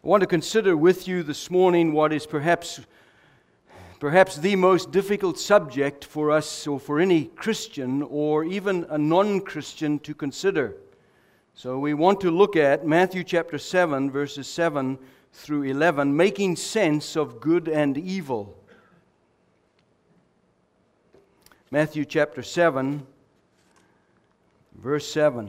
I want to consider with you this morning what is perhaps the most difficult subject for us, or for any Christian or even a non-Christian to consider. So we want to look at Matthew chapter 7, verses 7 through 11, making sense of good and evil. Matthew chapter 7, verse 7.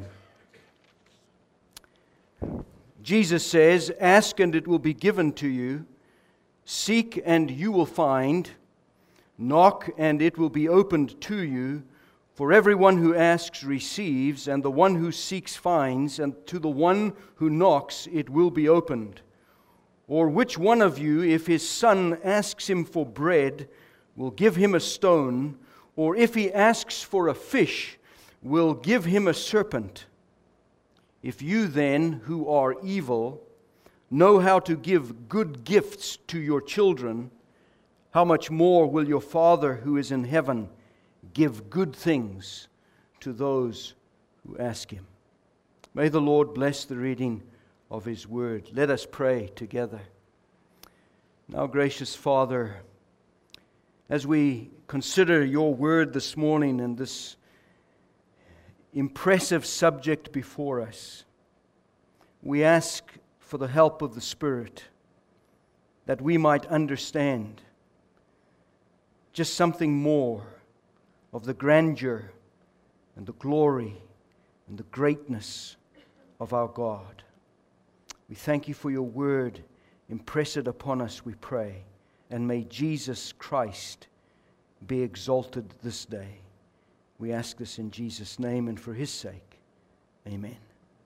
Jesus says, "Ask and it will be given to you. Seek and you will find. Knock and it will be opened to you. For everyone who asks receives, and the one who seeks finds, and to the one who knocks it will be opened. Or which one of you, if his son asks him for bread, will give him a stone? Or if he asks for a fish, will give him a serpent? If you then, who are evil, know how to give good gifts to your children, how much more will your Father who is in heaven give good things to those who ask Him?" May the Lord bless the reading of His Word. Let us pray together. Now, gracious Father, as we consider your Word this morning and this impressive subject before us, we ask for the help of the Spirit that we might understand just something more of the grandeur and the glory and the greatness of our God. We thank you for your word. Impress it upon us, we pray. And may Jesus Christ be exalted this day. We ask this in Jesus' name and for His sake. Amen.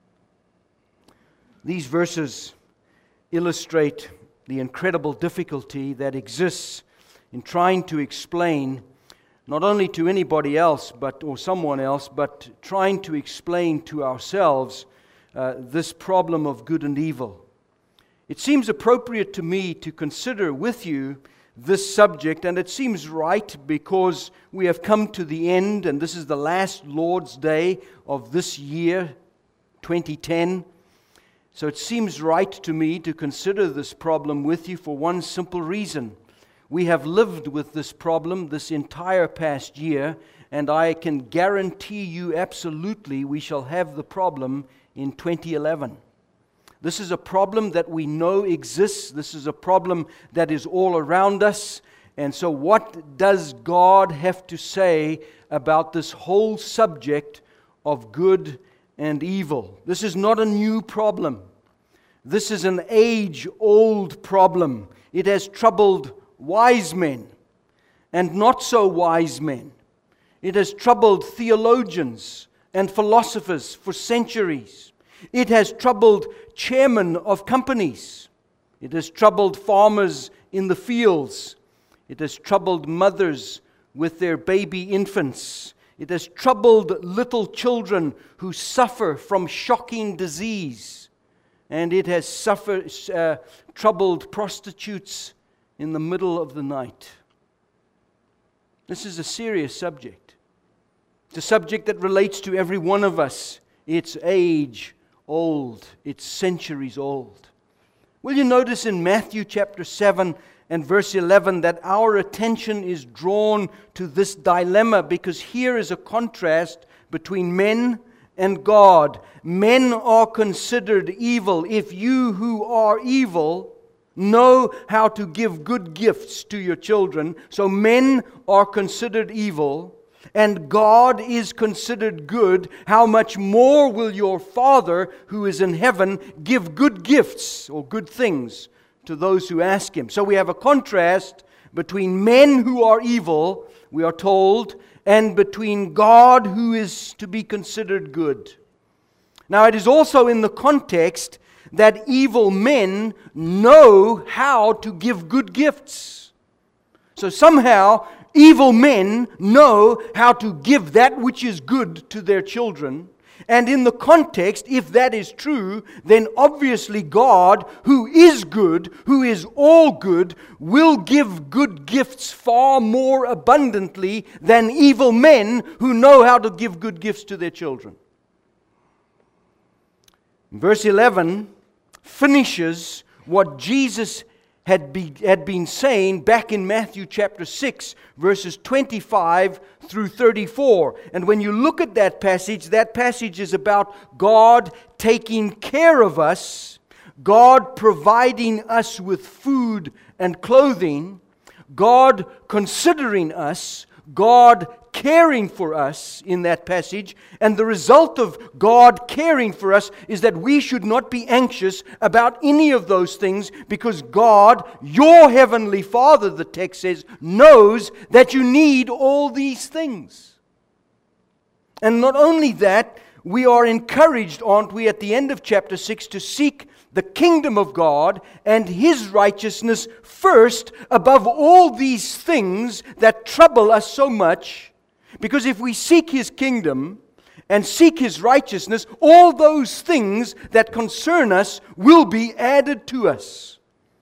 These verses illustrate the incredible difficulty that exists in trying to explain, not only to anybody else or someone else, but trying to explain to ourselves this problem of good and evil. It seems appropriate to me to consider with you this subject, and it seems right because we have come to the end, and this is the last Lord's Day of this year, 2010. So it seems right to me to consider this problem with you for one simple reason. We have lived with this problem this entire past year, and I can guarantee you absolutely we shall have the problem in 2011. This is a problem that we know exists. This is a problem that is all around us. And so what does God have to say about this whole subject of good and evil? This is not a new problem. This is an age-old problem. It has troubled wise men and not so wise men. It has troubled theologians and philosophers for centuries. It has troubled chairmen of companies. It has troubled farmers in the fields. It has troubled mothers with their baby infants. It has troubled little children who suffer from shocking disease. And it has troubled prostitutes in the middle of the night. This is a serious subject. It's a subject that relates to every one of us. It's age old. It's centuries old. Will you notice in Matthew chapter 7 and verse 11 that our attention is drawn to this dilemma, because here is a contrast between men and God. Men are considered evil. If you who are evil know how to give good gifts to your children, so men are considered evil, and God is considered good, how much more will your Father who is in heaven give good gifts or good things to those who ask Him? So we have a contrast between men who are evil, we are told, and between God who is to be considered good. Now it is also in the context that evil men know how to give good gifts. So somehow evil men know how to give that which is good to their children. And in the context, if that is true, then obviously God, who is good, who is all good, will give good gifts far more abundantly than evil men who know how to give good gifts to their children. Verse 11 finishes what Jesus had been saying back in Matthew chapter 6, verses 25 through 34. And when you look at that passage is about God taking care of us, God providing us with food and clothing, God considering us, God caring for us in that passage. And the result of God caring for us is that we should not be anxious about any of those things, because God, your heavenly Father, the text says, knows that you need all these things. And not only that, we are encouraged, aren't we, at the end of chapter 6 to seek the kingdom of God and His righteousness first above all these things that trouble us so much. Because if we seek His kingdom and seek His righteousness, all those things that concern us will be added to us.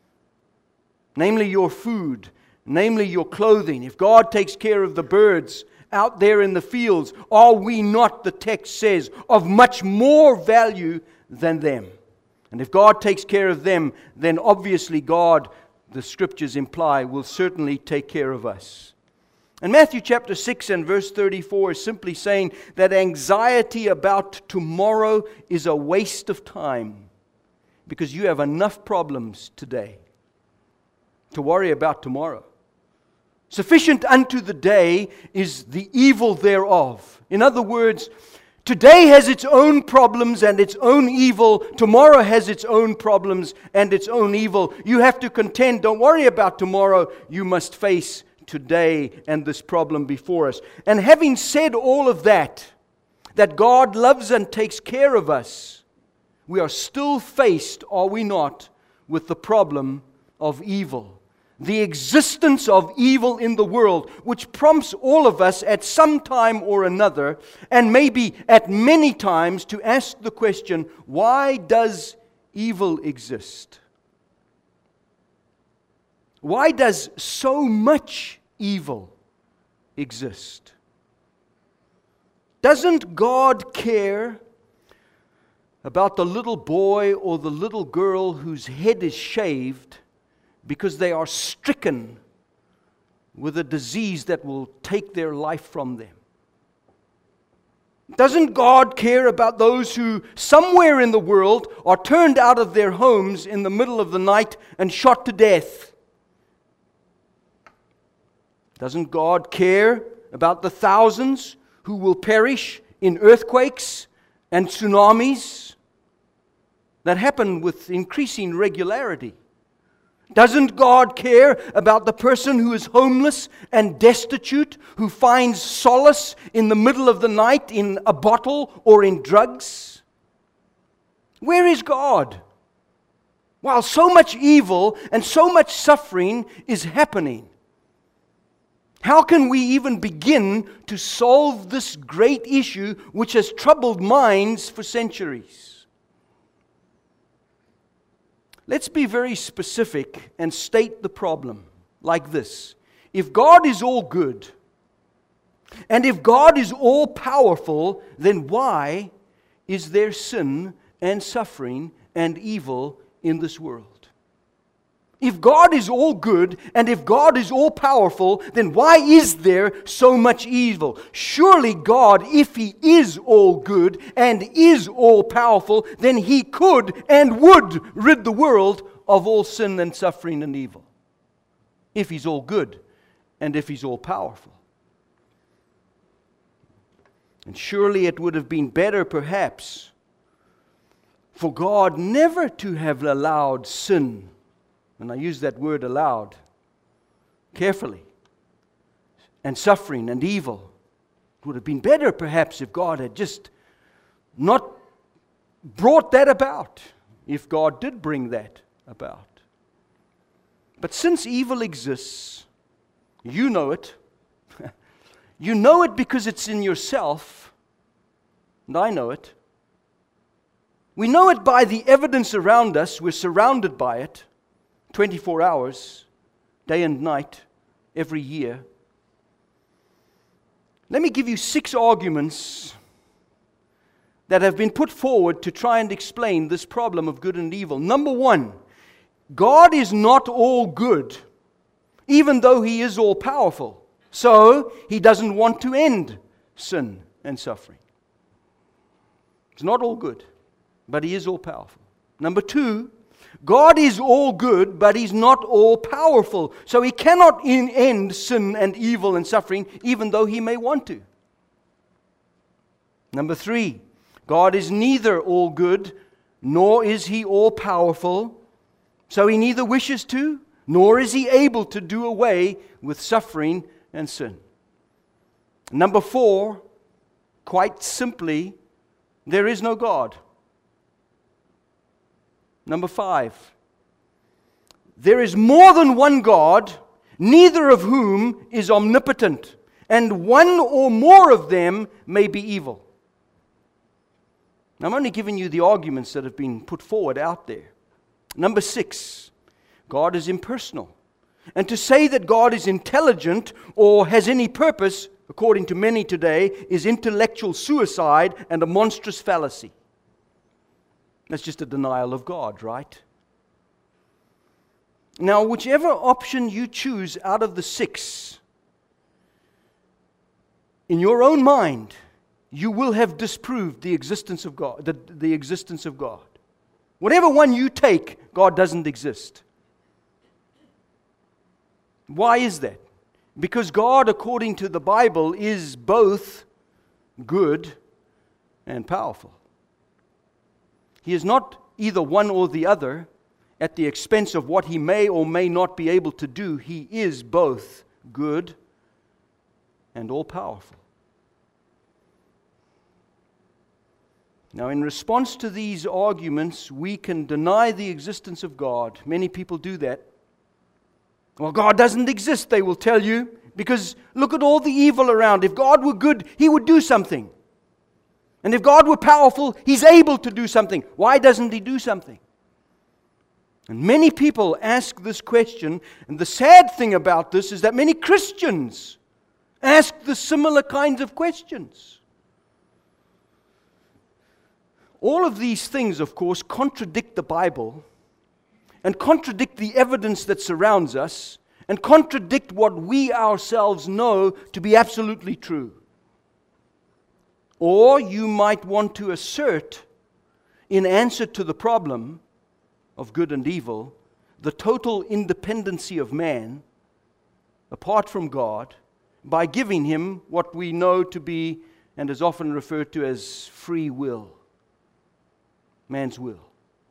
Namely your food, namely your clothing. If God takes care of the birds out there in the fields, are we not, the text says, of much more value than them? And if God takes care of them, then obviously God, the Scriptures imply, will certainly take care of us. And Matthew chapter 6 and verse 34 is simply saying that anxiety about tomorrow is a waste of time, because you have enough problems today to worry about tomorrow. Sufficient unto the day is the evil thereof. In other words, today has its own problems and its own evil. Tomorrow has its own problems and its own evil. You have to contend. Don't worry about tomorrow. You must face today and this problem before us. And having said all of that God loves and takes care of us, we are still faced, are we not, with the problem of evil. The existence of evil in the world, which prompts all of us at some time or another, and maybe at many times, to ask the question, why does evil exist? Why does so much evil exist? Doesn't God care about the little boy or the little girl whose head is shaved because they are stricken with a disease that will take their life from them? Doesn't God care about those who somewhere in the world are turned out of their homes in the middle of the night and shot to death? Doesn't God care about the thousands who will perish in earthquakes and tsunamis that happen with increasing regularity? Doesn't God care about the person who is homeless and destitute, who finds solace in the middle of the night in a bottle or in drugs? Where is God? While so much evil and so much suffering is happening, how can we even begin to solve this great issue which has troubled minds for centuries? Let's be very specific and state the problem like this. If God is all good, and if God is all powerful, then why is there sin and suffering and evil in this world? If God is all good, and if God is all powerful, then why is there so much evil? Surely God, if He is all good and is all powerful, then He could and would rid the world of all sin and suffering and evil. If He's all good and if He's all powerful. And surely it would have been better, perhaps, for God never to have allowed sin. And I use that word allowed carefully. And suffering and evil. It would have been better perhaps if God had just not brought that about. If God did bring that about. But since evil exists, you know it. You know it because it's in yourself. And I know it. We know it by the evidence around us. We're surrounded by it. 24 hours, day and night, every year. Let me give you 6 arguments that have been put forward to try and explain this problem of good and evil. Number 1, God is not all good, even though He is all powerful. So He doesn't want to end sin and suffering. It's not all good, but He is all powerful. Number two, God is all good, but He's not all powerful. So He cannot end sin and evil and suffering, even though He may want to. Number three, God is neither all good, nor is He all powerful. So He neither wishes to, nor is He able to do away with suffering and sin. Number four, quite simply, there is no God. Number five, there is more than one God, neither of whom is omnipotent, and one or more of them may be evil. Now, I'm only giving you the arguments that have been put forward out there. Number six, God is impersonal. And to say that God is intelligent or has any purpose, according to many today, is intellectual suicide and a monstrous fallacy. That's just a denial of God, right? Now, whichever option you choose out of the six, in your own mind, you will have disproved the existence of God, the existence of God. Whatever one you take, God doesn't exist. Why is that? Because God, according to the Bible, is both good and powerful. He is not either one or the other at the expense of what He may or may not be able to do. He is both good and all-powerful. Now, in response to these arguments, we can deny the existence of God. Many people do that. Well, God doesn't exist, they will tell you, because look at all the evil around. If God were good, He would do something. And if God were powerful, He's able to do something. Why doesn't He do something? And many people ask this question, and the sad thing about this is that many Christians ask the similar kinds of questions. All of these things, of course, contradict the Bible and contradict the evidence that surrounds us and contradict what we ourselves know to be absolutely true. Or you might want to assert, in answer to the problem of good and evil, the total independency of man, apart from God, by giving him what we know to be, and is often referred to as free will. Man's will.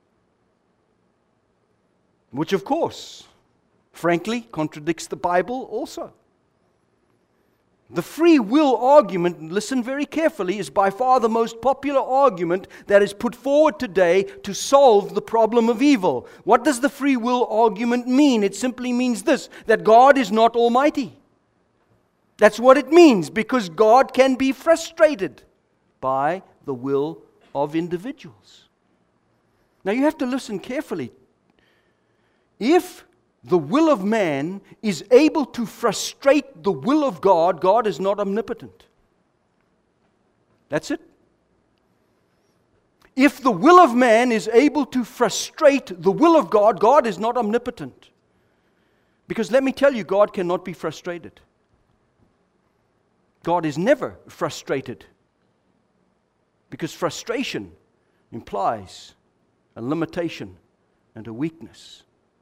Which, of course, frankly, contradicts the Bible also. The free will argument, listen very carefully, is by far the most popular argument that is put forward today to solve the problem of evil. What does the free will argument mean? It simply means this, that God is not almighty. That's what it means, because God can be frustrated by the will of individuals. Now you have to listen carefully. If the will of man is able to frustrate the will of God, God is not omnipotent. That's it. If the will of man is able to frustrate the will of God, God is not omnipotent. Because let me tell you, God cannot be frustrated. God is never frustrated. Because frustration implies a limitation and a weakness.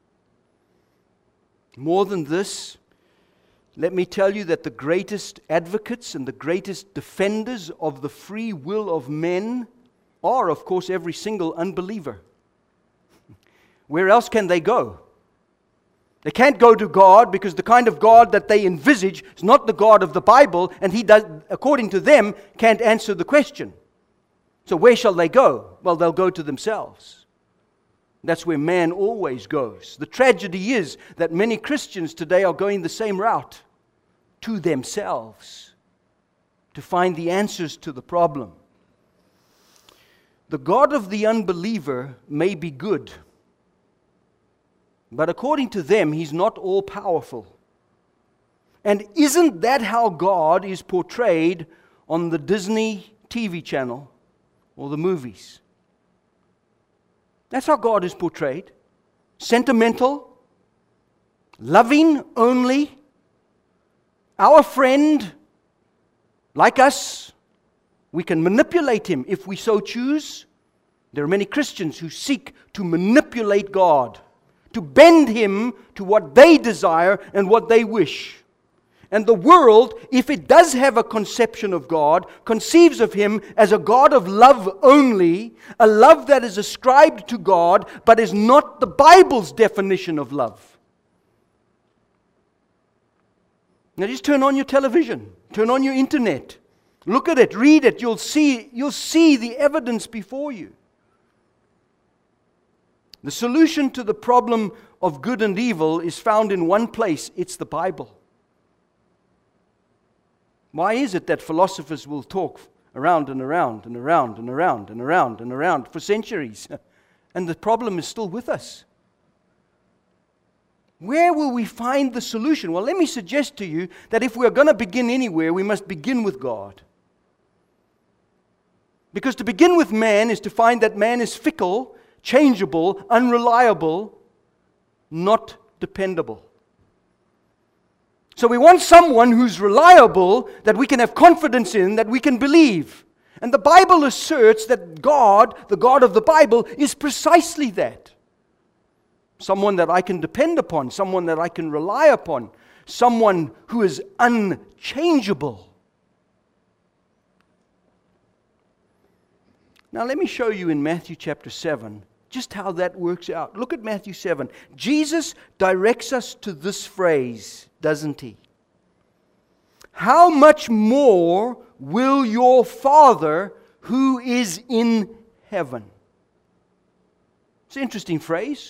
More than this, let me tell you that the greatest advocates and the greatest defenders of the free will of men are, of course, every single unbeliever. Where else can they go? They can't go to God because the kind of God that they envisage is not the God of the Bible, and He does, according to them, can't answer the question. So where shall they go? Well, they'll go to themselves. That's where man always goes. The tragedy is that many Christians today are going the same route, to themselves, to find the answers to the problem. The God of the unbeliever may be good, but according to them, He's not all-powerful. And isn't that how God is portrayed on the Disney TV channel or the movies? That's how God is portrayed. sentimental, loving only, our friend, like us. We can manipulate Him if we so choose. There are many Christians who seek to manipulate God, to bend Him to what they desire and what they wish. And the world, if it does have a conception of God, conceives of Him as a God of love only, a love that is ascribed to God, but is not the Bible's definition of love. Now just turn on your television, turn on your internet, look at it, read it, you'll see the evidence before you. The solution to the problem of good and evil is found in one place. It's the Bible. Why is it that philosophers will talk around and around and around and around and around and around for centuries, and the problem is still with us? Where will we find the solution? Well, let me suggest to you that if we're going to begin anywhere, we must begin with God. Because to begin with man is to find that man is fickle, changeable, unreliable, not dependable. So we want someone who's reliable, that we can have confidence in, that we can believe. And the Bible asserts that God, the God of the Bible, is precisely that. Someone that I can depend upon, someone that I can rely upon, someone who is unchangeable. Now let me show you in Matthew chapter 7 just how that works out. Look at Matthew 7. Jesus directs us to this phrase, doesn't He? How much more will your Father who is in heaven? It's an interesting phrase.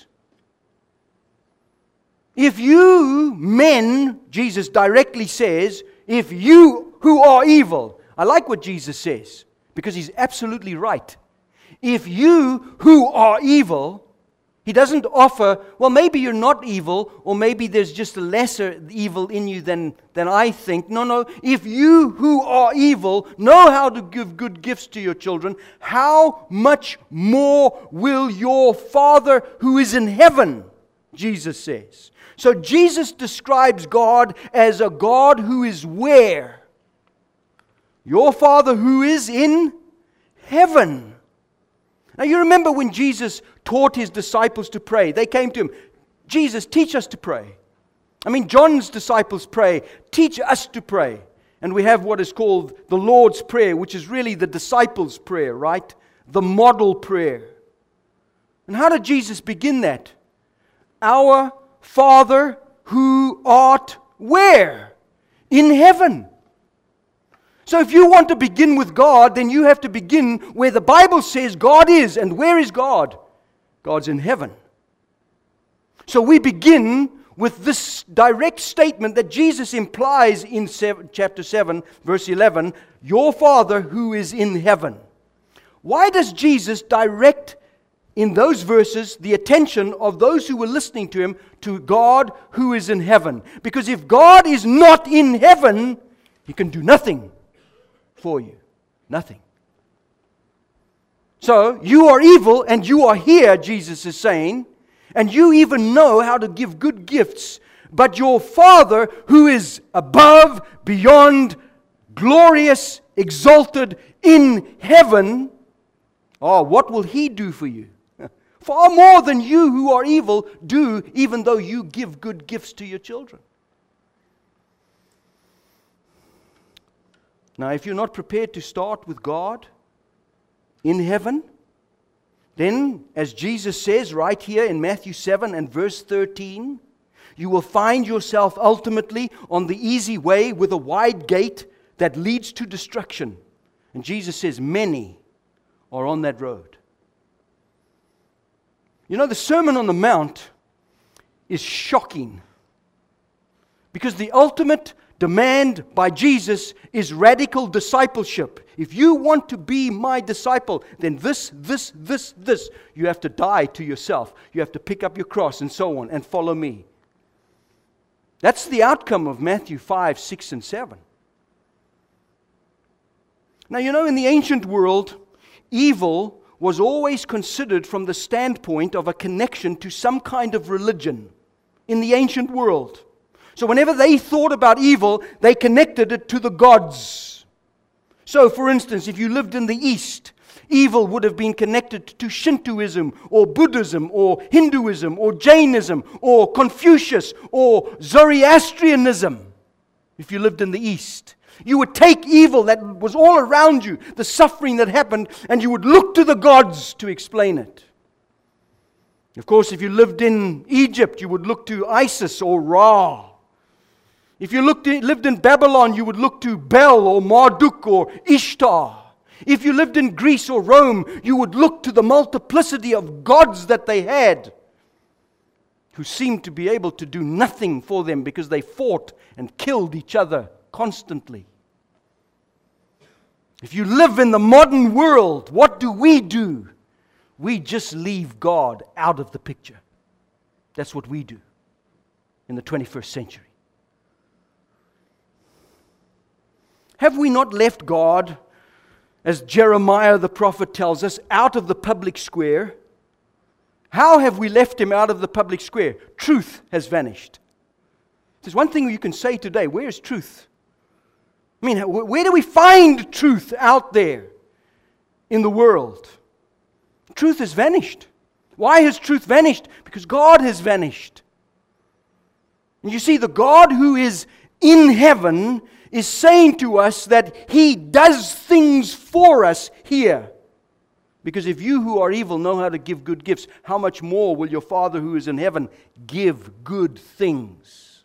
If you men, Jesus directly says, if you who are evil, I like what Jesus says, because He's absolutely right. If you who are evil, He doesn't offer, well, maybe you're not evil, or maybe there's just a lesser evil in you than I think. No. If you who are evil know how to give good gifts to your children, how much more will your Father who is in heaven, Jesus says. So Jesus describes God as a God who is where? Your Father who is in heaven. Now you remember when Jesus taught His disciples to pray. They came to Him, Jesus, teach us to pray. I mean, John's disciples pray, teach us to pray. And we have what is called the Lord's Prayer, which is really the disciples' prayer, right? The model prayer. And how did Jesus begin that? Our Father who art where? In heaven. So if you want to begin with God, then you have to begin where the Bible says God is. And where is God? God's in heaven. So we begin with this direct statement that Jesus implies in chapter 7, verse 11, your Father who is in heaven. Why does Jesus direct in those verses the attention of those who were listening to Him to God who is in heaven? Because if God is not in heaven, He can do nothing for you. Nothing. So, you are evil and you are here, Jesus is saying, and you even know how to give good gifts, but your Father who is above, beyond, glorious, exalted in heaven, what will He do for you? Far more than you who are evil do, even though you give good gifts to your children. Now, if you're not prepared to start with God in heaven, then, as Jesus says right here in Matthew 7 and verse 13, you will find yourself ultimately on the easy way with a wide gate that leads to destruction. And Jesus says, many are on that road. You know, the Sermon on the Mount is shocking, because the ultimate demand by Jesus is radical discipleship. If you want to be my disciple, then this. You have to die to yourself. You have to pick up your cross and so on and follow me. That's the outcome of Matthew 5, 6, and 7. Now, you know, in the ancient world, evil was always considered from the standpoint of a connection to some kind of religion in the ancient world. So whenever they thought about evil, they connected it to the gods. So, for instance, if you lived in the East, evil would have been connected to Shintoism or Buddhism or Hinduism or Jainism or Confucius or Zoroastrianism. If you lived in the East, you would take evil that was all around you, the suffering that happened, and you would look to the gods to explain it. Of course, if you lived in Egypt, you would look to Isis or Ra. If you lived in Babylon, you would look to Bel or Marduk or Ishtar. If you lived in Greece or Rome, you would look to the multiplicity of gods that they had, who seemed to be able to do nothing for them because they fought and killed each other constantly. If you live in the modern world, what do? We just leave God out of the picture. That's what we do in the 21st century. Have we not left God, as Jeremiah the prophet tells us, out of the public square? How have we left Him out of the public square? Truth has vanished. There's one thing you can say today: where is truth? I mean, where do we find truth out there in the world? Truth has vanished. Why has truth vanished? Because God has vanished. And you see, the God who is in heaven is saying to us that He does things for us here. Because if you who are evil know how to give good gifts, how much more will your Father who is in heaven give good things?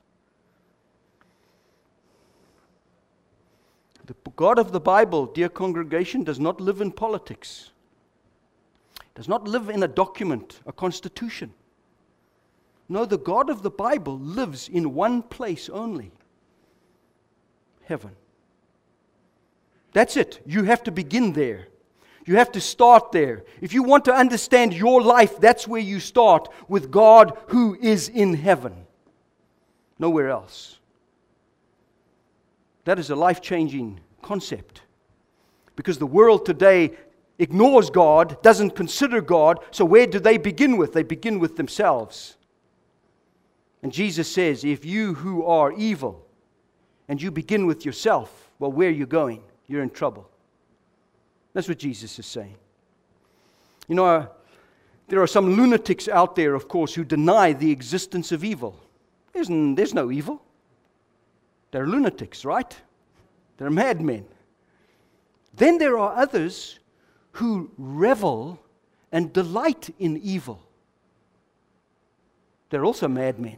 The God of the Bible, dear congregation, does not live in politics. Does not live in a document, a constitution. No, the God of the Bible lives in one place only: heaven. That's it. You have to begin there. You have to start there. If you want to understand your life, that's where you start, with God who is in heaven. Nowhere else. That is a life-changing concept. Because the world today ignores God, doesn't consider God, so where do they begin with? They begin with themselves. And Jesus says, if you who are evil, and you begin with yourself, well, where are you going? You're in trouble. That's what Jesus is saying. You know, there are some lunatics out there, of course, who deny the existence of evil. There's no evil. They're lunatics, right? They're madmen. Then there are others who revel and delight in evil. They're also madmen.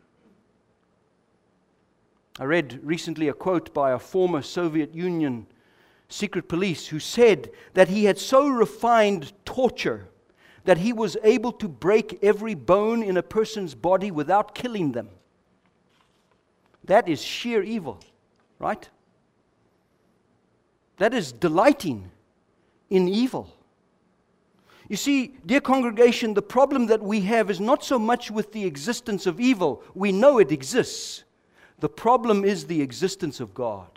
I read recently a quote by a former Soviet Union secret police who said that he had so refined torture that he was able to break every bone in a person's body without killing them. That is sheer evil, right? That is delighting in evil. You see, dear congregation, the problem that we have is not so much with the existence of evil. We know it exists. The problem is the existence of God.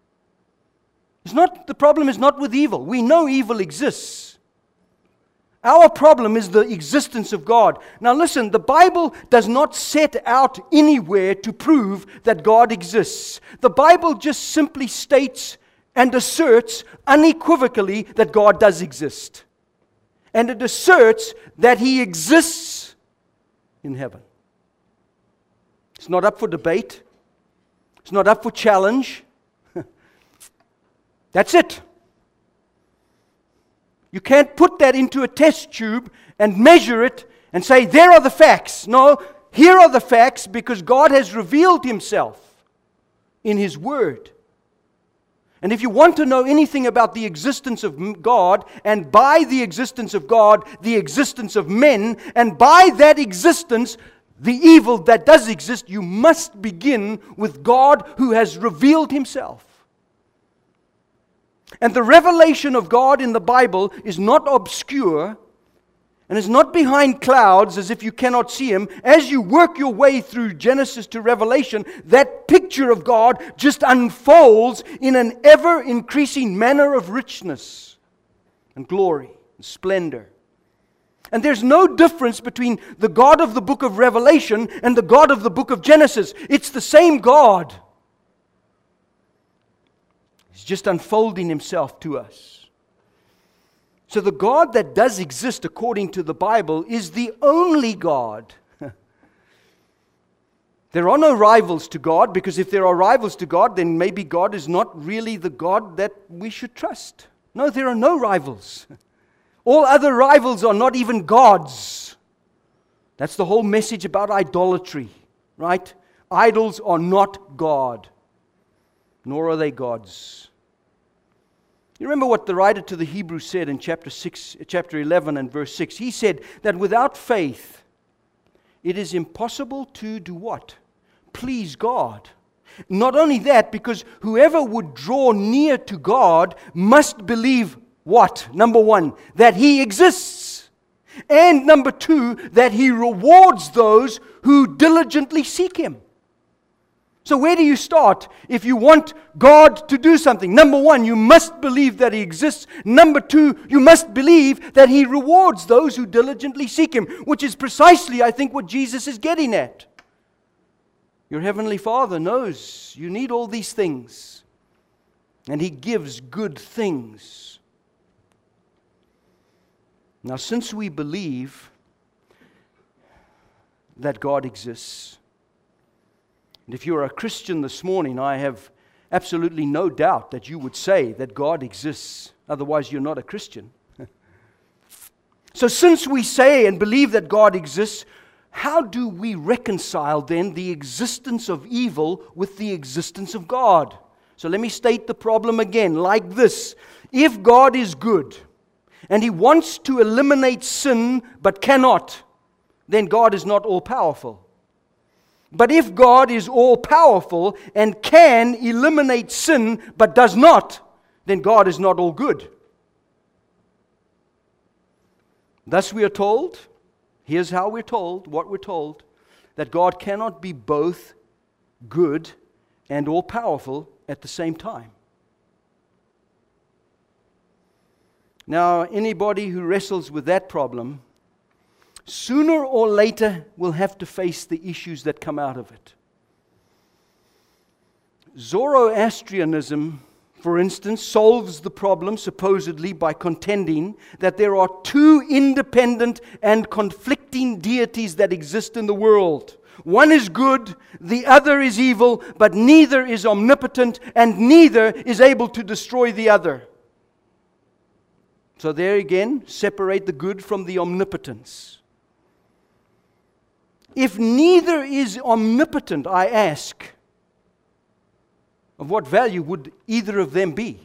The problem is not with evil. We know evil exists. Our problem is the existence of God. Now listen, the Bible does not set out anywhere to prove that God exists. The Bible just simply states and asserts unequivocally that God does exist. And it asserts that He exists in heaven. It's not up for debate. It's not up for challenge. That's it. You can't put that into a test tube and measure it and say, there are the facts. No, here are the facts, because God has revealed Himself in His Word. And if you want to know anything about the existence of God, and by the existence of God, the existence of men, and by that existence, the evil that does exist, you must begin with God who has revealed Himself. And the revelation of God in the Bible is not obscure, and is not behind clouds as if you cannot see Him. As you work your way through Genesis to Revelation, that picture of God just unfolds in an ever-increasing manner of richness and glory. splendor. And there's no difference between the God of the book of Revelation and the God of the book of Genesis. It's the same God. He's just unfolding Himself to us. So the God that does exist according to the Bible is the only God. There are no rivals to God, because if there are rivals to God, then maybe God is not really the God that we should trust. No, there are no rivals. All other rivals are not even gods. That's the whole message about idolatry, right? Idols are not God, nor are they gods. You remember what the writer to the Hebrews said in chapter 11 and verse 6? He said that without faith, it is impossible to do what? Please God. Not only that, because whoever would draw near to God must believe what? Number one, that He exists. And number two, that He rewards those who diligently seek Him. So where do you start if you want God to do something? Number one, you must believe that He exists. Number two, you must believe that He rewards those who diligently seek Him, which is precisely, I think, what Jesus is getting at. Your Heavenly Father knows you need all these things, and He gives good things. Now, since we believe that God exists, and if you're a Christian this morning, I have absolutely no doubt that you would say that God exists. Otherwise, you're not a Christian. So since we say and believe that God exists, how do we reconcile then the existence of evil with the existence of God? So let me state the problem again like this. If God is good and He wants to eliminate sin but cannot, then God is not all-powerful. But if God is all-powerful and can eliminate sin but does not, then God is not all good. Thus we are told, here's how we're told, what we're told, that God cannot be both good and all-powerful at the same time. Now, anybody who wrestles with that problem sooner or later will have to face the issues that come out of it. Zoroastrianism, for instance, solves the problem supposedly by contending that there are two independent and conflicting deities that exist in the world. One is good, the other is evil, but neither is omnipotent and neither is able to destroy the other. So there again, separate the good from the omnipotence. If neither is omnipotent, I ask, of what value would either of them be?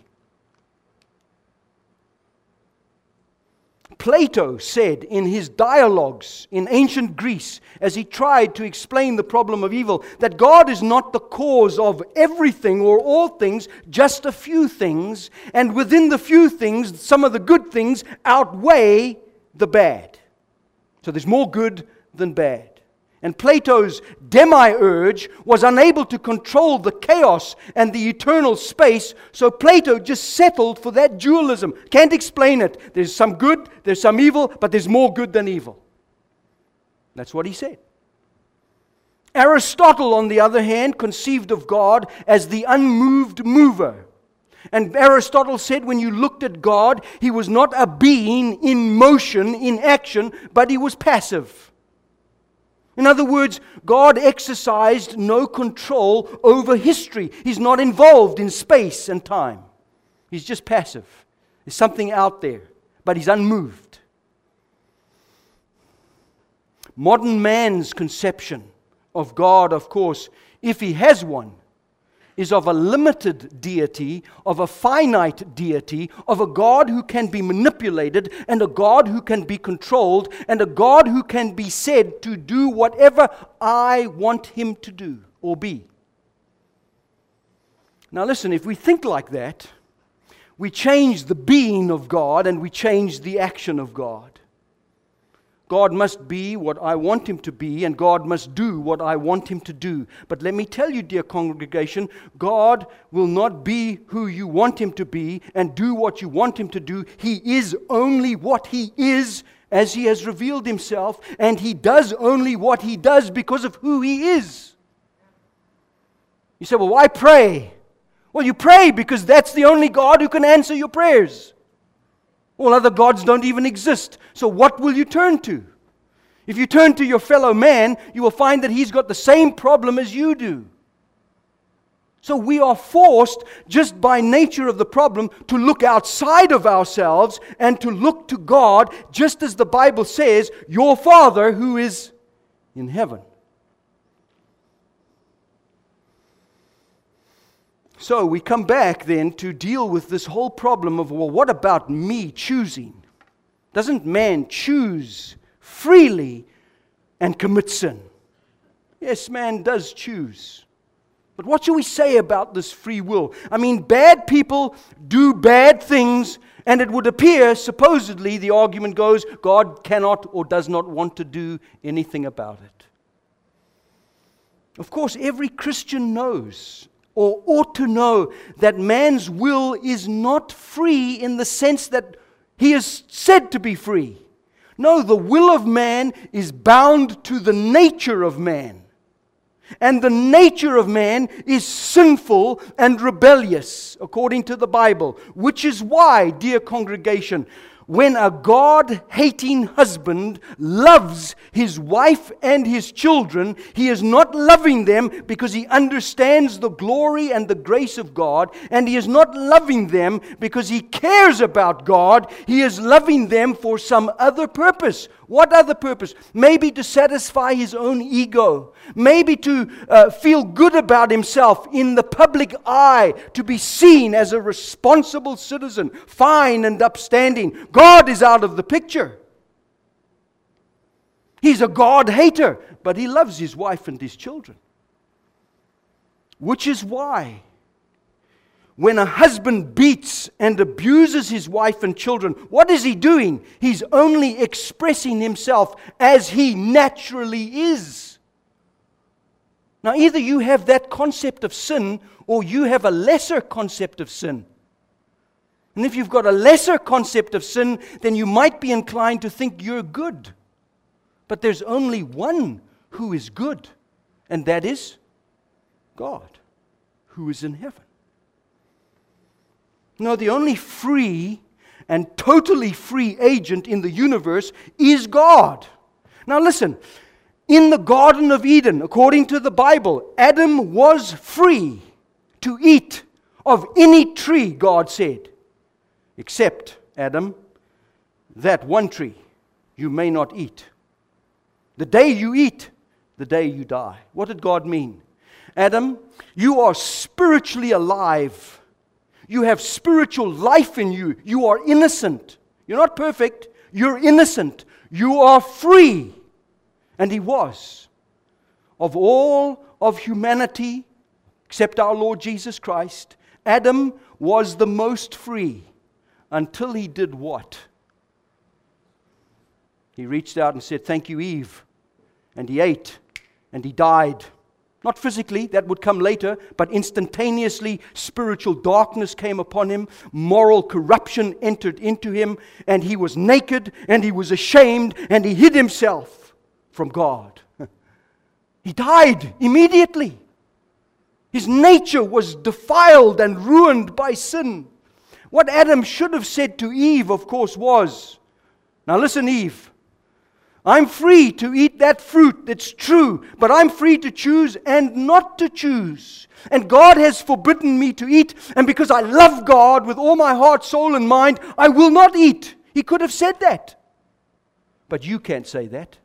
Plato said in his dialogues in ancient Greece, as he tried to explain the problem of evil, that God is not the cause of everything or all things, just a few things, and within the few things, some of the good things outweigh the bad. So there's more good than bad. And Plato's demiurge was unable to control the chaos and the eternal space, so Plato just settled for that dualism. Can't explain it. There's some good, there's some evil, but there's more good than evil. That's what he said. Aristotle, on the other hand, conceived of God as the unmoved mover. And Aristotle said when you looked at God, He was not a being in motion, in action, but He was passive. In other words, God exercised no control over history. He's not involved in space and time. He's just passive. There's something out there, but He's unmoved. Modern man's conception of God, of course, if he has one, is of a limited deity, of a finite deity, of a God who can be manipulated, and a God who can be controlled, and a God who can be said to do whatever I want Him to do or be. Now listen, if we think like that, we change the being of God and we change the action of God. God must be what I want Him to be, and God must do what I want Him to do. But let me tell you, dear congregation, God will not be who you want Him to be and do what you want Him to do. He is only what He is as He has revealed Himself, and He does only what He does because of who He is. You say, well, why pray? Well, you pray because that's the only God who can answer your prayers. All other gods don't even exist. So what will you turn to? If you turn to your fellow man, you will find that he's got the same problem as you do. So we are forced, just by nature of the problem, to look outside of ourselves and to look to God, just as the Bible says, your Father who is in heaven. So we come back then to deal with this whole problem of, well, what about me choosing? Doesn't man choose freely and commit sin? Yes, man does choose. But what should we say about this free will? I mean, bad people do bad things, and it would appear, supposedly, the argument goes, God cannot or does not want to do anything about it. Of course, every Christian knows, or ought to know, that man's will is not free in the sense that he is said to be free. No, the will of man is bound to the nature of man. And the nature of man is sinful and rebellious, according to the Bible. Which is why, dear congregation, when a God-hating husband loves his wife and his children, he is not loving them because he understands the glory and the grace of God, and he is not loving them because he cares about God. He is loving them for some other purpose. What other purpose? Maybe to satisfy his own ego. Maybe to feel good about himself in the public eye, to be seen as a responsible citizen, fine and upstanding. God is out of the picture. He's a God hater, but he loves his wife and his children. Which is why, when a husband beats and abuses his wife and children, what is he doing? He's only expressing himself as he naturally is. Now, either you have that concept of sin, or you have a lesser concept of sin. And if you've got a lesser concept of sin, then you might be inclined to think you're good. But there's only one who is good, and that is God, who is in heaven. No, the only free and totally free agent in the universe is God. Now listen, in the Garden of Eden, according to the Bible, Adam was free to eat of any tree, God said, except, Adam, that one tree you may not eat. The day you eat, the day you die. What did God mean? Adam, you are spiritually alive. You have spiritual life in you. You are innocent. You're not perfect. You're innocent. You are free. And he was. Of all of humanity, except our Lord Jesus Christ, Adam was the most free until he did what? He reached out and said, "Thank you, Eve." And he ate, and he died. Not physically, that would come later, but instantaneously spiritual darkness came upon him, moral corruption entered into him, and he was naked, and he was ashamed, and he hid himself from God. He died immediately. His nature was defiled and ruined by sin. What Adam should have said to Eve, of course, was, "Now listen, Eve, I'm free to eat that fruit, that's true, but I'm free to choose and not to choose. And God has forbidden me to eat, and because I love God with all my heart, soul, and mind, I will not eat." He could have said that. But you can't say that.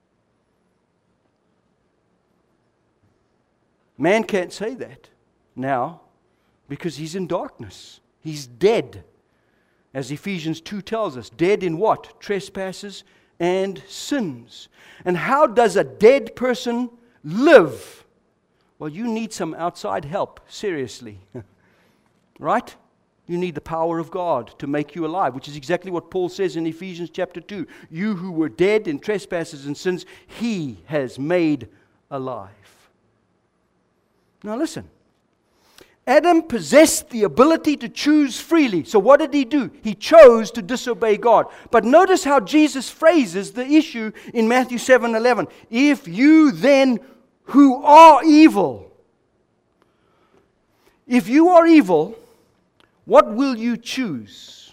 Man can't say that now because he's in darkness. He's dead. As Ephesians 2 tells us, dead in what? Trespasses and sins. And how does a dead person live? Well, you need some outside help, seriously. Right? You need the power of God to make you alive, which is exactly what Paul says in Ephesians chapter 2. You who were dead in trespasses and sins, He has made alive. Now listen. Adam possessed the ability to choose freely. So what did he do? He chose to disobey God. But notice how Jesus phrases the issue in Matthew 7:11. If you then who are evil, if you are evil, what will you choose?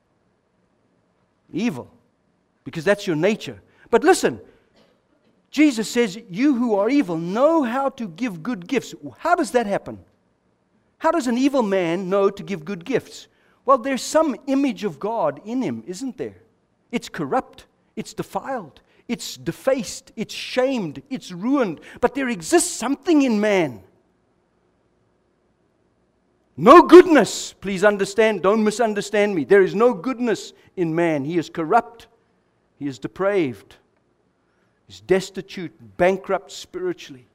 Evil. Because that's your nature. But listen, Jesus says, you who are evil know how to give good gifts. How does that happen? How does an evil man know to give good gifts? Well, there's some image of God in him, isn't there? It's corrupt, it's defiled, it's defaced, it's shamed, it's ruined. But there exists something in man. No goodness, please understand, don't misunderstand me. There is no goodness in man. He is corrupt, he is depraved, he's destitute, bankrupt spiritually.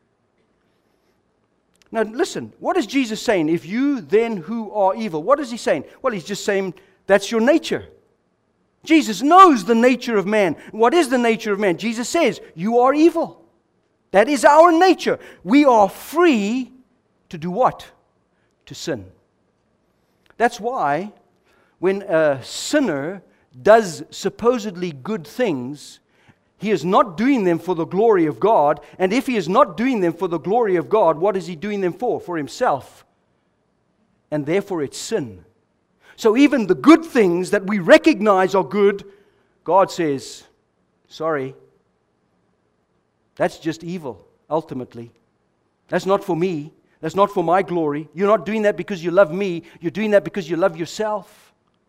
Now listen, what is Jesus saying? If you then who are evil, what is He saying? Well, He's just saying that's your nature. Jesus knows the nature of man. What is the nature of man? Jesus says, you are evil. That is our nature. We are free to do what? To sin. That's why when a sinner does supposedly good things, he is not doing them for the glory of God. And if he is not doing them for the glory of God, what is he doing them for? For himself. And therefore it's sin. So even the good things that we recognize are good, God says, sorry, that's just evil, ultimately. That's not for me. That's not for my glory. You're not doing that because you love me. You're doing that because you love yourself.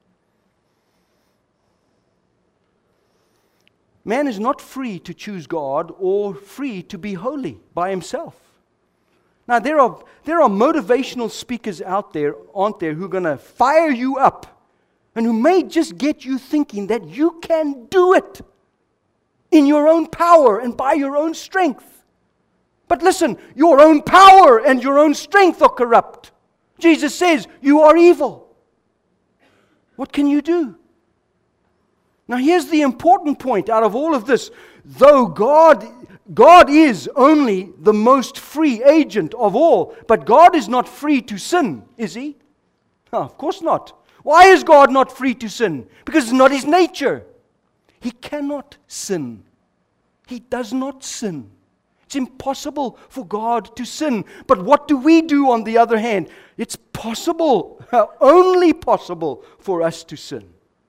Man is not free to choose God or free to be holy by himself. Now, there are motivational speakers out there, aren't there, who are going to fire you up and who may just get you thinking that you can do it in your own power and by your own strength. But listen, your own power and your own strength are corrupt. Jesus says, you are evil. What can you do? Now here's the important point out of all of this. Though God is only the most free agent of all, but God is not free to sin, is He? No, of course not. Why is God not free to sin? Because it's not His nature. He cannot sin. He does not sin. It's impossible for God to sin. But what do we do on the other hand? It's possible, only possible for us to sin.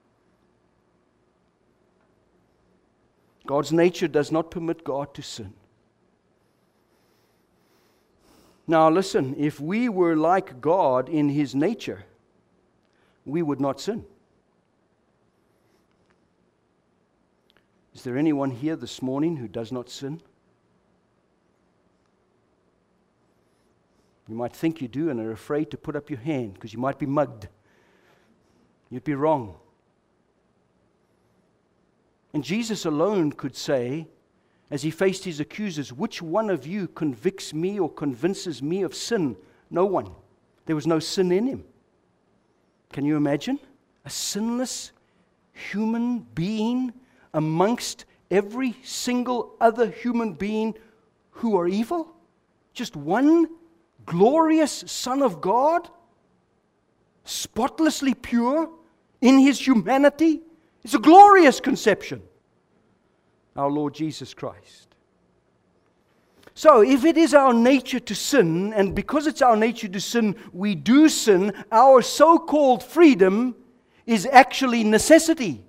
God's nature does not permit God to sin. Now listen, if we were like God in His nature, we would not sin. Is there anyone here this morning who does not sin? You might think you do and are afraid to put up your hand because you might be mugged. You'd be wrong. And Jesus alone could say, as He faced His accusers, which one of you convicts me or convinces me of sin? No one. There was no sin in Him. Can you imagine? A sinless human being amongst every single other human being who are evil? Just one glorious Son of God, spotlessly pure in His humanity. It's a glorious conception. Our Lord Jesus Christ. So, if it is our nature to sin, and because it's our nature to sin, we do sin, our so-called freedom is actually necessity.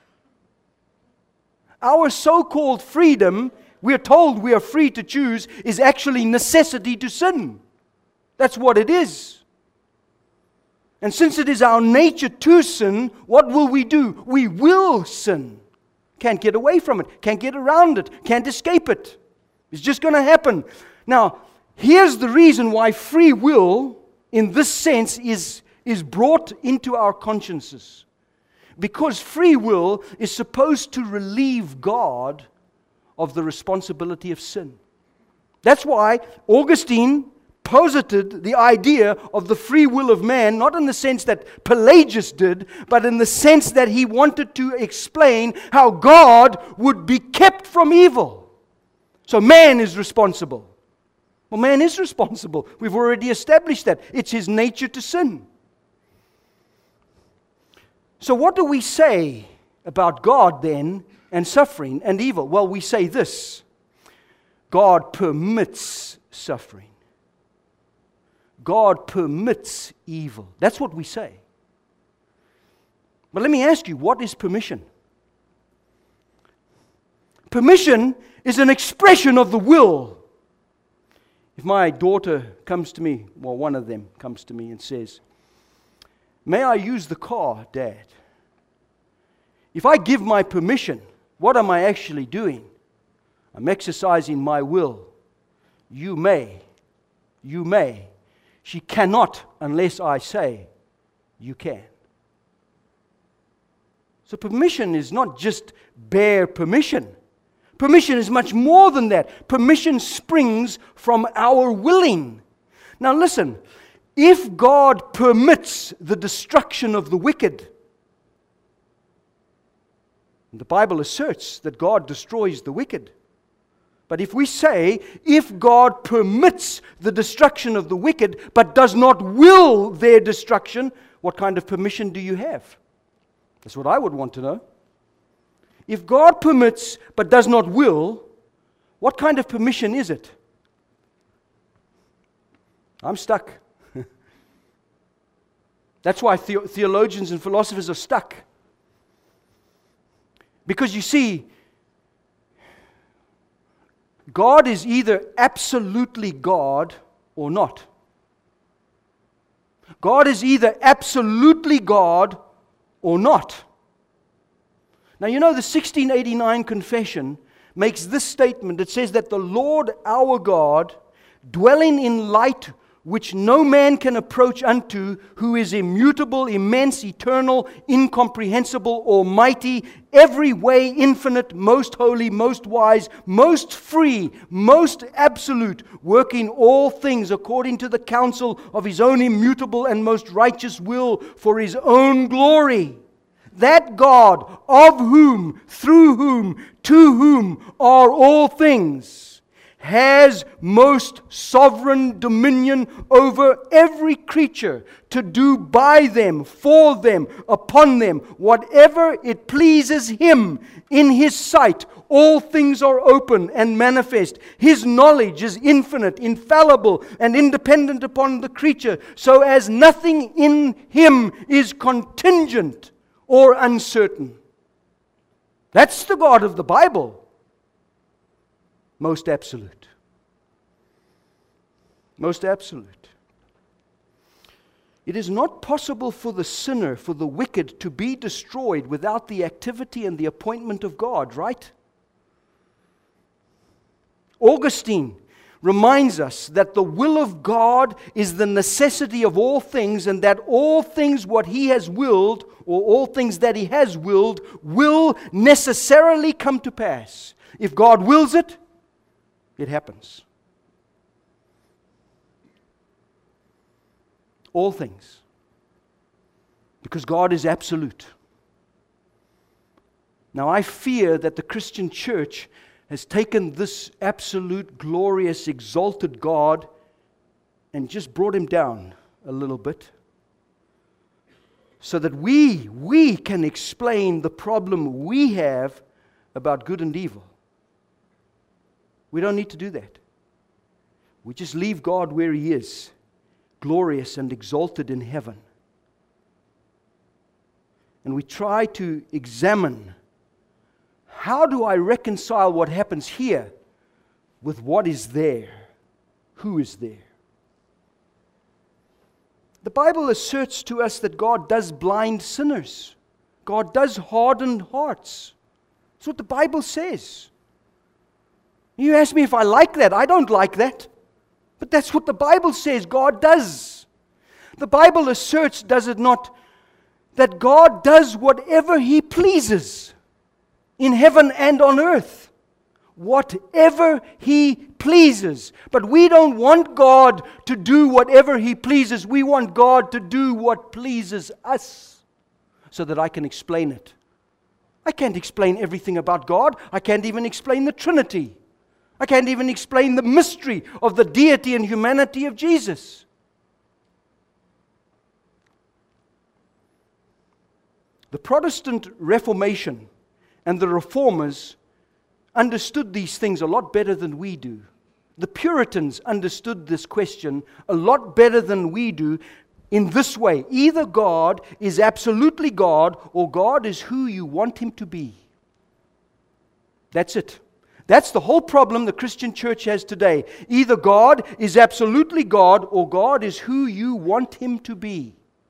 Our so-called freedom, we're told we are free to choose, is actually necessity to sin. That's what it is. And since it is our nature to sin, what will we do? We will sin. Can't get away from it. Can't get around it. Can't escape it. It's just going to happen. Now, here's the reason why free will, in this sense, is brought into our consciences. Because free will is supposed to relieve God of the responsibility of sin. That's why Augustine posited the idea of the free will of man, not in the sense that Pelagius did, but in the sense that he wanted to explain how God would be kept from evil. So man is responsible. Well, man is responsible. We've already established that. It's his nature to sin. So what do we say about God then and suffering and evil? Well, we say this: God permits suffering. God permits evil. That's what we say. But let me ask you, what is permission? Permission is an expression of the will. If my daughter comes to me, well, one of them comes to me and says, "May I use the car, Dad?" If I give my permission, what am I actually doing? I'm exercising my will. You may. You may. She cannot unless I say, you can. So permission is not just bare permission. Permission is much more than that. Permission springs from our willing. Now listen, if God permits the destruction of the wicked, the Bible asserts that God destroys the wicked. But if we say, if God permits the destruction of the wicked, but does not will their destruction, what kind of permission do you have? That's what I would want to know. If God permits, but does not will, what kind of permission is it? I'm stuck. That's why theologians and philosophers are stuck. Because you see, God is either absolutely God or not. God is either absolutely God or not. Now, you know, the 1689 Confession makes this statement. It says that the Lord our God, dwelling in light which no man can approach unto, who is immutable, immense, eternal, incomprehensible, almighty, every way infinite, most holy, most wise, most free, most absolute, working all things according to the counsel of his own immutable and most righteous will for his own glory. That God, of whom, through whom, to whom are all things, has most sovereign dominion over every creature, to do by them, for them, upon them, whatever it pleases him in his sight. All things are open and manifest. His knowledge is infinite, infallible, and independent upon the creature, so as nothing in him is contingent or uncertain. That's the God of the Bible. Most absolute. Most absolute. It is not possible for the sinner, for the wicked, to be destroyed without the activity and the appointment of God, right? Augustine reminds us that the will of God is the necessity of all things, and that all things what he has willed, or all things that he has willed, will necessarily come to pass. If God wills it, it happens. All things. Because God is absolute. Now I fear that the Christian church has taken this absolute, glorious, exalted God and just brought him down a little bit, so that we can explain the problem we have about good and evil. We don't need to do that. We just leave God where he is, glorious and exalted in heaven. And we try to examine, how do I reconcile what happens here with what is there? Who is there? The Bible asserts to us that God does blind sinners. God does harden hearts. That's what the Bible says. You ask me if I like that. I don't like that. But that's what the Bible says God does. The Bible asserts, does it not, that God does whatever he pleases in heaven and on earth. whatever He pleases. But we don't want God to do whatever He pleases. We want God to do what pleases us, so that I can explain it. I can't explain everything about God. I can't even explain the Trinity. I can't even explain the mystery of the deity and humanity of Jesus. The Protestant Reformation and the Reformers understood these things a lot better than we do. The Puritans understood this question a lot better than we do in this way. Either God is absolutely God, or God is who you want Him to be. That's it. That's the whole problem the Christian church has today. Either God is absolutely God, or God is who you want Him to be.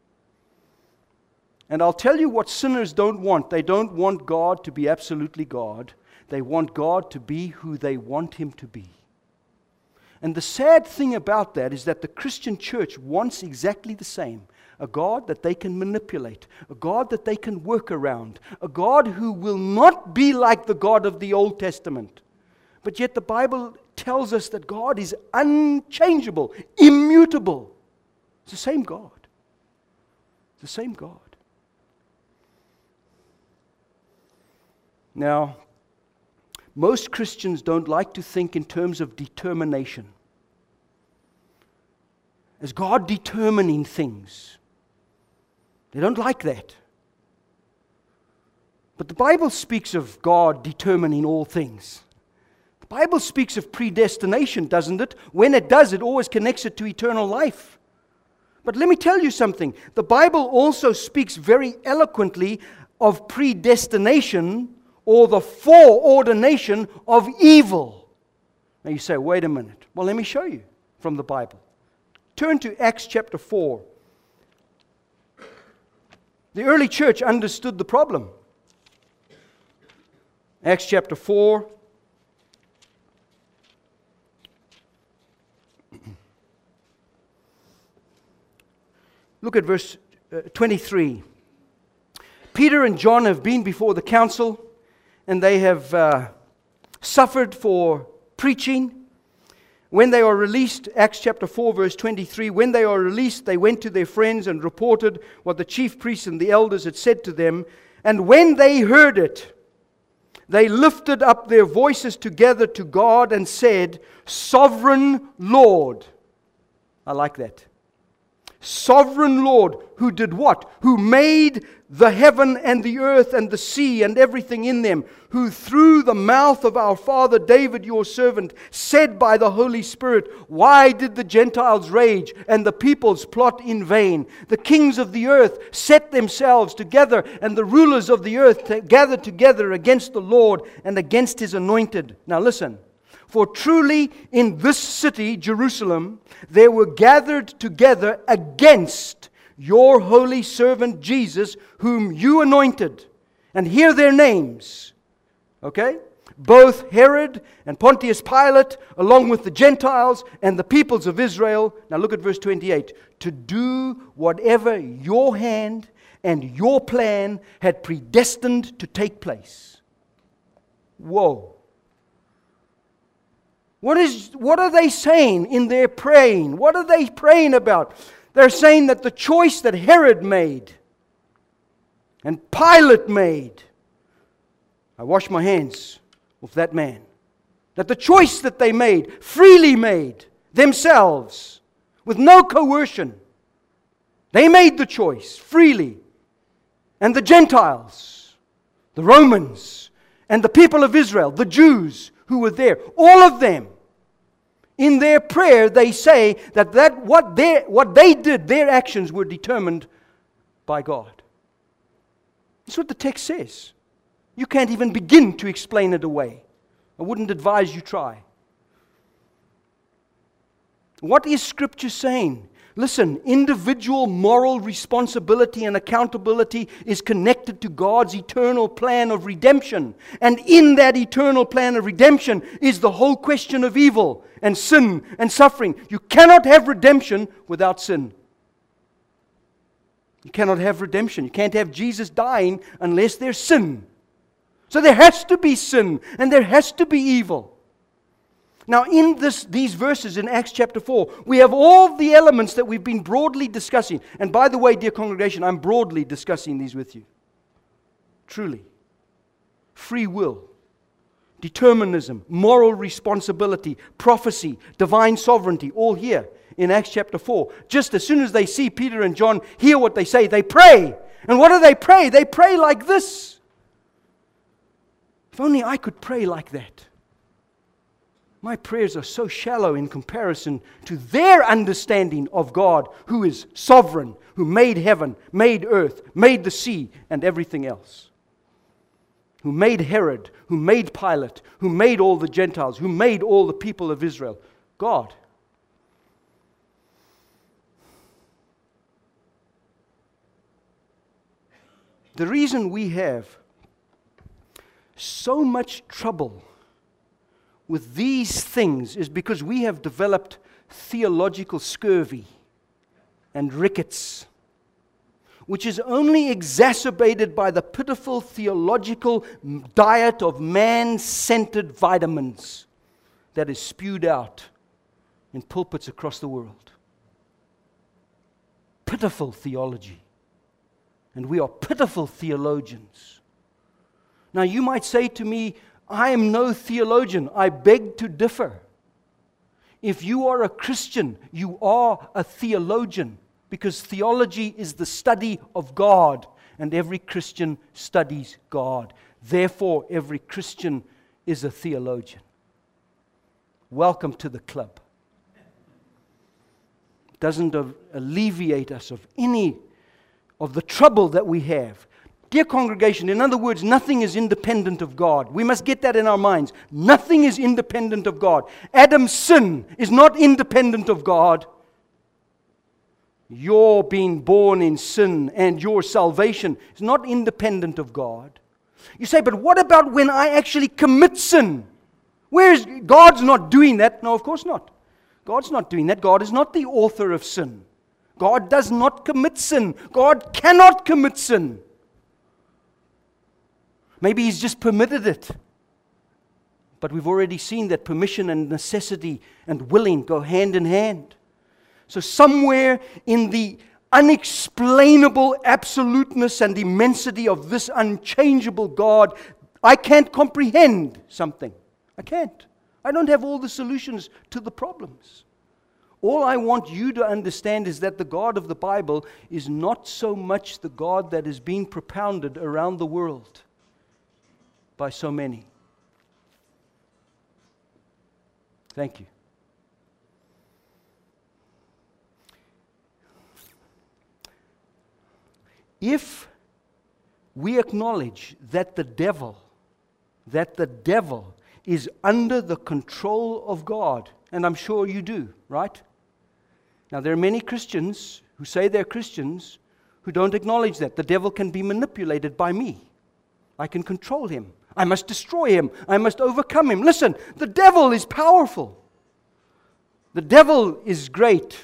And I'll tell you what sinners don't want. They don't want God to be absolutely God. They want God to be who they want Him to be. And the sad thing about that is that the Christian church wants exactly the same. A God that they can manipulate. A God that they can work around. A God who will not be like the God of the Old Testament. But yet the Bible tells us that God is unchangeable, immutable. It's the same God. It's the same God. Now, most Christians don't like to think in terms of determination. As God determining things. They don't like that. But the Bible speaks of God determining all things. The Bible speaks of predestination, doesn't it? When it does, it always connects it to eternal life. But let me tell you something. The Bible also speaks very eloquently of predestination, or the foreordination of evil. Now you say, wait a minute. Well, let me show you from the Bible. Turn to Acts chapter 4. The early church understood the problem. Acts chapter 4. Look at verse 23. Peter and John have been before the council, and they have suffered for preaching. When they are released, Acts chapter 4, verse 23, when they are released, they went to their friends and reported what the chief priests and the elders had said to them. And when they heard it, they lifted up their voices together to God and said, Sovereign Lord. I like that. Sovereign Lord, who did what? Who made the heaven and the earth and the sea and everything in them, who through the mouth of our father David your servant said by the Holy Spirit, why did the Gentiles rage and the peoples plot in vain? The kings of the earth set themselves together, and the rulers of the earth gathered together against the Lord and against His anointed. Now listen. For truly in this city, Jerusalem, they were gathered together against your holy servant Jesus, whom you anointed. And hear their names. Okay? Both Herod and Pontius Pilate, along with the Gentiles and the peoples of Israel. Now look at verse 28. To do whatever your hand and your plan had predestined to take place. Whoa. What are they saying in their praying? What are they praying about? They're saying that the choice that Herod made and Pilate made, I wash my hands of that man. That the choice that they made, freely made, themselves, with no coercion, they made the choice freely. And the Gentiles, the Romans, and the people of Israel, the Jews who were there, all of them, in their prayer, they say that what they did, their actions were determined by God. That's what the text says. You can't even begin to explain it away. I wouldn't advise you try. What is Scripture saying? Listen, individual moral responsibility and accountability is connected to God's eternal plan of redemption. And in that eternal plan of redemption is the whole question of evil and sin and suffering. You cannot have redemption without sin. You cannot have redemption. You can't have Jesus dying unless there's sin. So there has to be sin, and there has to be evil. Now, in these verses in Acts chapter 4, we have all the elements that we've been broadly discussing. And by the way, dear congregation, I'm broadly discussing these with you. Truly. Free will, determinism, moral responsibility, prophecy, divine sovereignty, all here in Acts chapter 4. Just as soon as they see Peter and John hear what they say, they pray. And what do they pray? They pray like this. If only I could pray like that. My prayers are so shallow in comparison to their understanding of God, who is sovereign, who made heaven, made earth, made the sea, and everything else. Who made Herod, who made Pilate, who made all the Gentiles, who made all the people of Israel. God. The reason we have so much trouble with these things is because we have developed theological scurvy and rickets, which is only exacerbated by the pitiful theological diet of man-centered vitamins that is spewed out in pulpits across the world. Pitiful theology. And we are pitiful theologians. Now you might say to me, I am no theologian. I beg to differ. If you are a Christian, you are a theologian, because theology is the study of God, and every Christian studies God. Therefore, every Christian is a theologian. Welcome to the club. It doesn't alleviate us of any of the trouble that we have. Dear congregation, in other words, nothing is independent of God. We must get that in our minds. Nothing is independent of God. Adam's sin is not independent of God. Your being born in sin and your salvation is not independent of God. You say, but what about when I actually commit sin? God's not doing that? No, of course not. God's not doing that. God is not the author of sin. God does not commit sin. God cannot commit sin. Maybe He's just permitted it. But we've already seen that permission and necessity and willing go hand in hand. So somewhere in the unexplainable absoluteness and immensity of this unchangeable God, I can't comprehend something. I can't. I don't have all the solutions to the problems. All I want you to understand is that the God of the Bible is not so much the God that is being propounded around the world by so many. Thank you. If we acknowledge that the devil is under the control of God, and I'm sure you do, right? Now, there are many Christians who say they're Christians who don't acknowledge that. The devil can be manipulated by me. I can control him. I must destroy him. I must overcome him. Listen, the devil is powerful. The devil is great.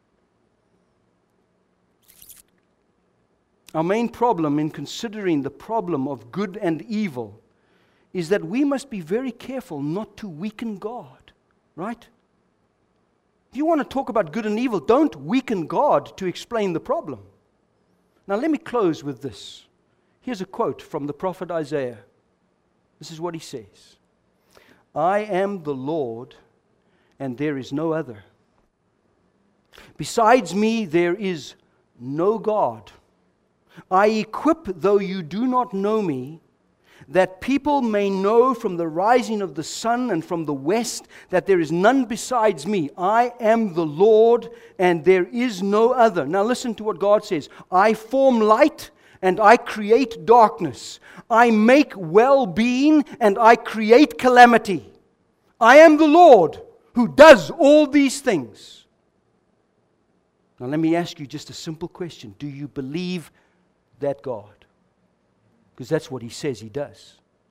Our main problem in considering the problem of good and evil is that we must be very careful not to weaken God, right? If you want to talk about good and evil, don't weaken God to explain the problem. Now let me close with this. Here's a quote from the prophet Isaiah. This is what he says. I am the Lord, and there is no other. Besides me, there is no God. I equip, though you do not know me, that people may know from the rising of the sun and from the west that there is none besides me. I am the Lord, and there is no other. Now listen to what God says. I form light, and I create darkness. I make well-being, and I create calamity. I am the Lord who does all these things. Now let me ask you just a simple question. Do you believe that God? Because that's what He says He does.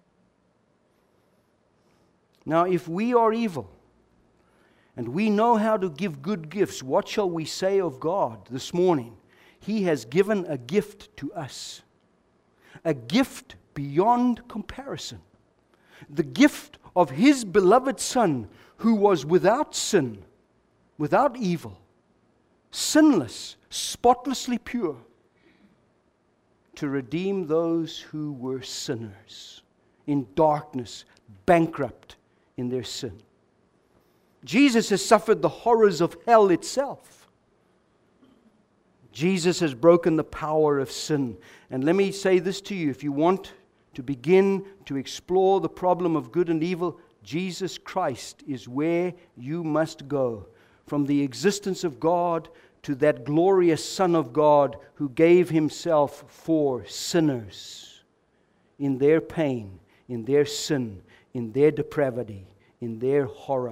Now, if we are evil and we know how to give good gifts, what shall we say of God this morning? He has given a gift to us. A gift beyond comparison. The gift of His beloved Son, who was without sin, without evil, sinless, spotlessly pure, to redeem those who were sinners, in darkness, bankrupt in their sin. Jesus has suffered the horrors of hell itself. Jesus has broken the power of sin. And let me say this to you, if you want to begin to explore the problem of good and evil, Jesus Christ is where you must go. From the existence of God to that glorious Son of God who gave Himself for sinners in their pain, in their sin, in their depravity, in their horror.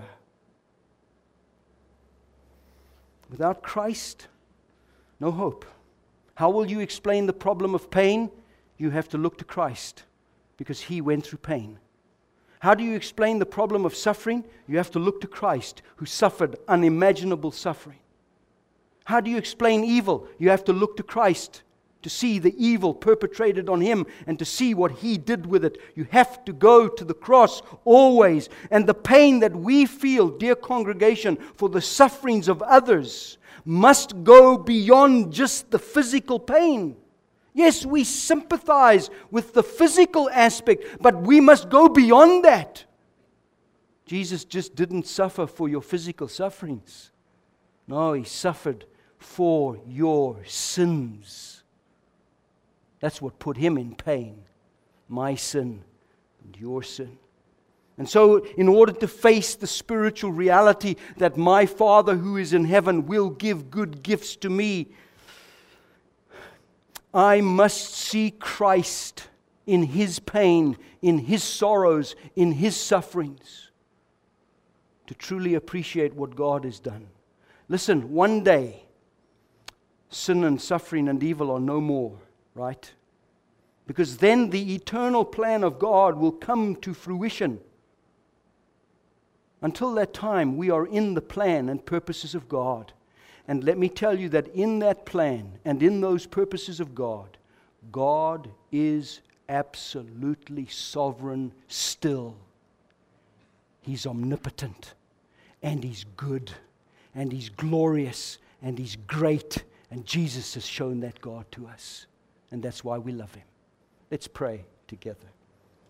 Without Christ, no hope. How will you explain the problem of pain? You have to look to Christ, because He went through pain. How do you explain the problem of suffering? You have to look to Christ, who suffered unimaginable suffering. How do you explain evil? You have to look to Christ to see the evil perpetrated on Him and to see what He did with it. You have to go to the cross always. And the pain that we feel, dear congregation, for the sufferings of others must go beyond just the physical pain. Yes, we sympathize with the physical aspect, but we must go beyond that. Jesus just didn't suffer for your physical sufferings. No, He suffered for your sins. That's what put Him in pain. My sin and your sin. And so, in order to face the spiritual reality that my Father who is in heaven will give good gifts to me, I must see Christ in His pain, in His sorrows, in His sufferings, to truly appreciate what God has done. Listen, one day, sin and suffering and evil are no more, right? Because then the eternal plan of God will come to fruition. Until that time, we are in the plan and purposes of God. And let me tell you that in that plan and in those purposes of God, God is absolutely sovereign still. He's omnipotent, and He's good, and He's glorious, and He's great, and Jesus has shown that God to us. And that's why we love Him. Let's pray together.